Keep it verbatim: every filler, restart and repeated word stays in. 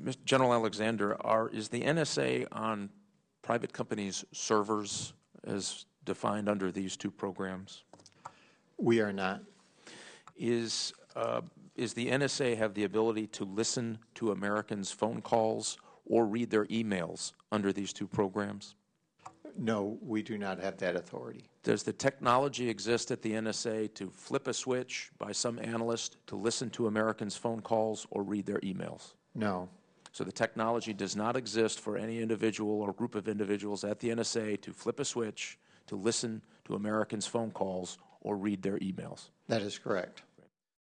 Mister General Alexander, are, is the N S A on private companies' servers as defined under these two programs? We are not. Is, uh, is the N S A have the ability to listen to Americans' phone calls or read their emails under these two programs? No, we do not have that authority. Does the technology exist at the N S A to flip a switch by some analyst to listen to Americans' phone calls or read their emails? No. So the technology does not exist for any individual or group of individuals at the N S A to flip a switch to listen to Americans' phone calls or read their emails? That is correct.